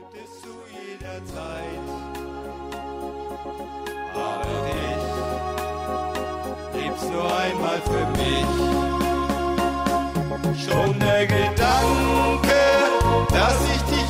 es zu jeder Zeit. Aber dich liebst nur einmal für mich. Schon der Gedanke, dass ich dich